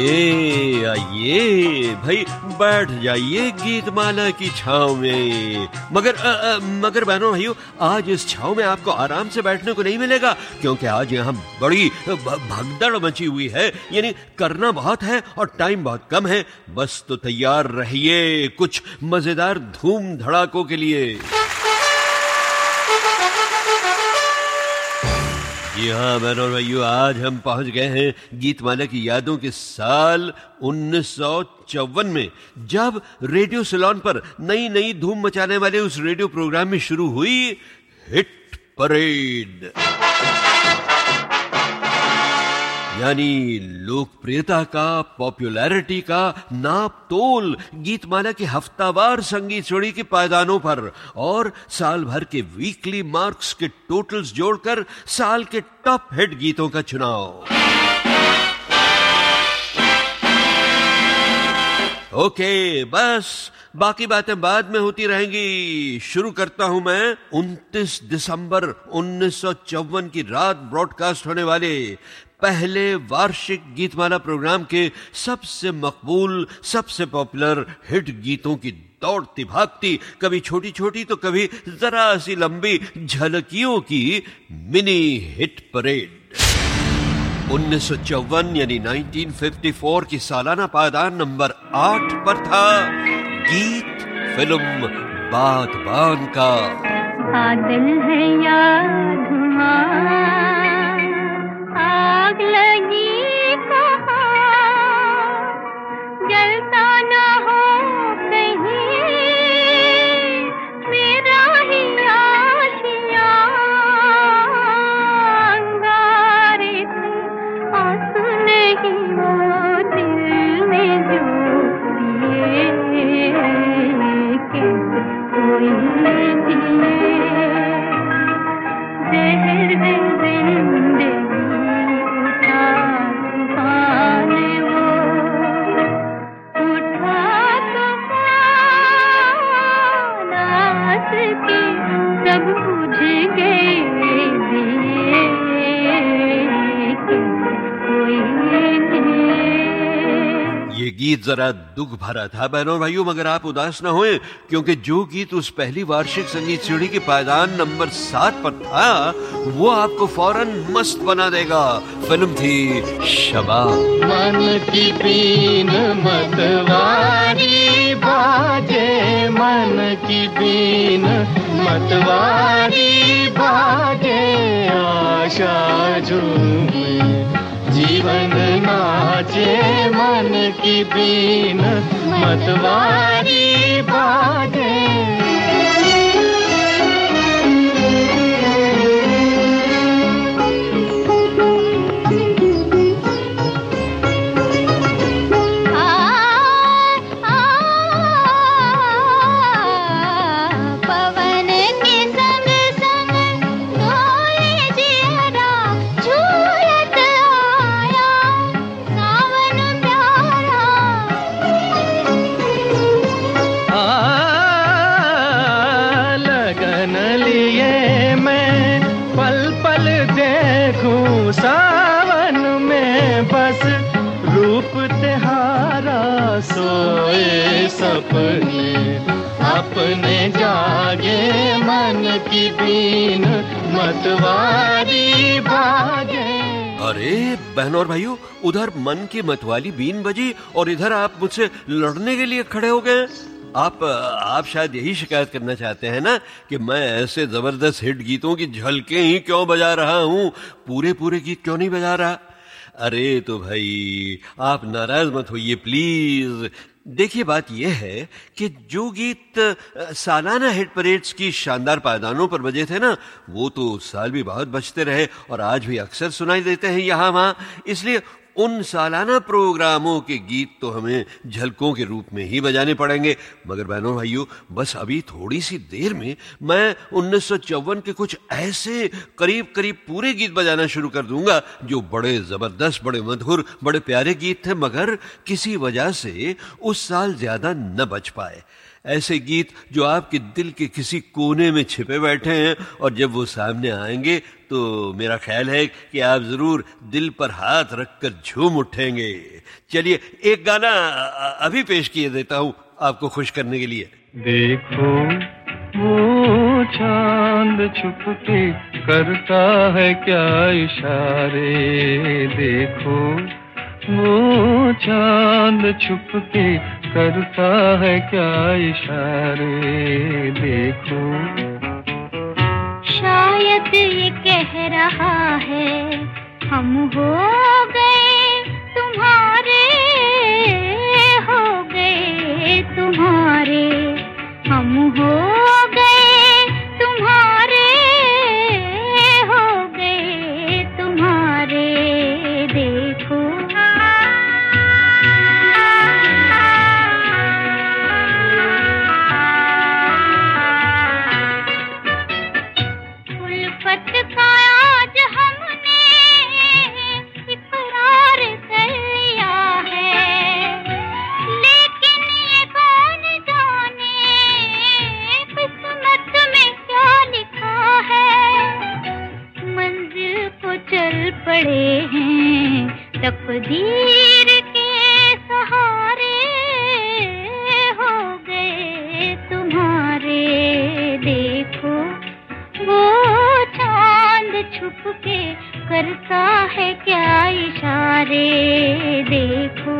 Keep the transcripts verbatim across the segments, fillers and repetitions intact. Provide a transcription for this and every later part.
आइए आइए भाई, बैठ जाइए गीतमाला की छांव में। मगर आ, आ, मगर बहनों भाइयों, आज इस छांव में आपको आराम से बैठने को नहीं मिलेगा, क्योंकि आज यहाँ बड़ी भगदड़ मची हुई है। यानी करना बहुत है और टाइम बहुत कम है। बस तो तैयार रहिए कुछ मजेदार धूम धड़ाकों के लिए। जी हाँ बहनों और भाइयों, आज हम पहुंच गए हैं गीतमाला की यादों के साल उन्नीस सौ चौवन में, जब रेडियो सिलोन पर नई नई धूम मचाने वाले उस रेडियो प्रोग्राम में शुरू हुई हिट परेड। यानी लोकप्रियता का, पॉपुलैरिटी का नाप तोल गीतमाला के हफ्तावार संगीत जोड़ी के पायदानों पर, और साल भर के वीकली मार्क्स के टोटल्स जोड़कर साल के टॉप हिट गीतों का चुनाव। ओके, बस बाकी बातें बाद में होती रहेंगी। शुरू करता हूं मैं उनतीस दिसंबर उन्नीस सौ चौवन की रात ब्रॉडकास्ट होने वाले पहले वार्षिक गीतमाला प्रोग्राम के सबसे मकबूल, सबसे पॉपुलर हिट गीतों की दौड़ती भागती, कभी छोटी छोटी तो कभी जरा सी लंबी झलकियों की मिनी हिट परेड। उन्नीस सौ चौवन यानी उन्नीस सौ चौवन की सालाना पायदान नंबर आठ पर था गीत फिल्म बादबान का। बादल है या धुआं, आग लगी कहाँ, जलता ना हो कहीं मेरा ही आशियाँ, अंगारे से आंसू नहीं वो दिल में जो पिए, कैसे कोई जिए, जहर जिंदगी उठा तूफान वो, उठा तूफान आस के सब बुझ गए दिए, कोई जिए। ये गीत जरा दुख भरा था बहनों भाइयों, मगर आप उदास न होएं, क्योंकि जो गीत उस पहली वार्षिक संगीत सीढ़ी के पायदान नंबर सात पर था वो आपको फौरन मस्त बना देगा। फिल्म थी शबाब। मन की बीन मतवारी बाजे, मन की बीन मतवारी बाजे, आशा झूमे जीवन नाचे, मन की बीन मतवारी बाजे। सावन में बस रूप तिहारा, सोए सपने अपने जागे, मन की बीन मतवारी बाजे। अरे बहनों और भाइयों, उधर मन की मतवाली बीन बजी और इधर आप मुझसे लड़ने के लिए खड़े हो गए। आप आप शायद यही शिकायत करना चाहते हैं ना कि मैं ऐसे जबरदस्त हिट गीतों की झलकें ही क्यों बजा रहा हूं, पूरे पूरे गीत क्यों नहीं बजा रहा। अरे तो भाई आप नाराज मत होइए प्लीज। देखिए बात यह है कि जो गीत सालाना हिट परेड्स की शानदार पायदानों पर बजे थे ना, वो तो उस साल भी बहुत बजते रहे और आज भी अक्सर सुनाई देते हैं यहाँ वहाँ। इसलिए उन सालाना प्रोग्रामों के गीत तो हमें झलकों के रूप में ही बजाने पड़ेंगे। मगर बहनों भाइयों, बस अभी थोड़ी सी देर में मैं उन्नीस सौ चौवन के कुछ ऐसे करीब करीब पूरे गीत बजाना शुरू कर दूंगा जो बड़े जबरदस्त, बड़े मधुर, बड़े प्यारे गीत थे, मगर किसी वजह से उस साल ज्यादा न बज पाए। ऐसे गीत जो आपके दिल के किसी कोने में छिपे बैठे हैं और जब वो सामने आएंगे तो मेरा ख्याल है कि आप जरूर दिल पर हाथ रखकर झूम उठेंगे। चलिए एक गाना अभी पेश किए देता हूँ आपको खुश करने के लिए। देखो वो चांद छुप के करता है क्या इशारे, देखो वो चांद छुप के करता है क्या इशारे, देखो शायद ये कह रहा है हम हो गए तुम्हारे, हो गए तुम्हारे, हम हो गए तुम्हारे, हो गए तुम्हारे, देखो उल्फत का आज हमने इकरार कर लिया है, लेकिन ये कौन जाने किस्मत में क्या लिखा है। मंजिल को चल पड़े हैं तकदीर के सहारे, हो गए तुम्हारे, देखो वो चांद छुप के करता है क्या इशारे, देखो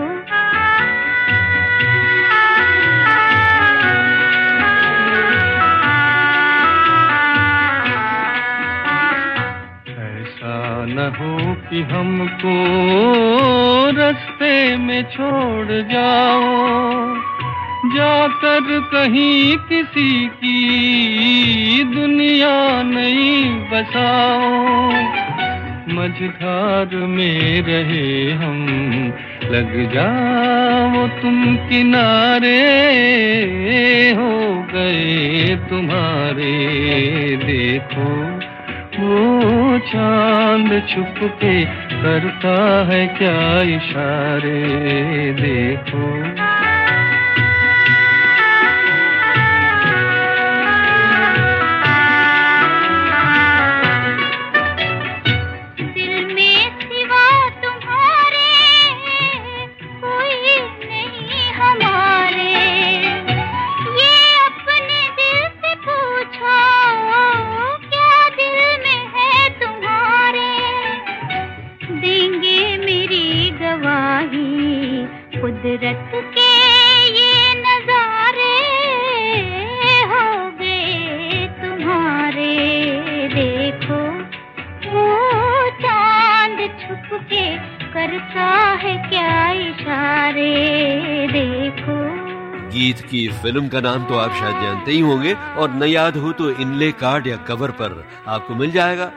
ऐसा न हो कि हमको रास्ते में छोड़ जाओ, जाकर कहीं किसी की दुनिया नहीं बसाओ, मझधार में रहे हम लग जाओ तुम किनारे, हो गए तुम्हारे, देखो वो चांद छुप के करता है क्या इशारे, देखो कुदरत के ये नजारे, हो गए तुम्हारे, देखो वो चांद छुप के करता है क्या इशारे, देखो। गीत की फिल्म का नाम तो आप शायद जानते ही होंगे और न याद हो तो इनले कार्ड या कवर पर आपको मिल जाएगा।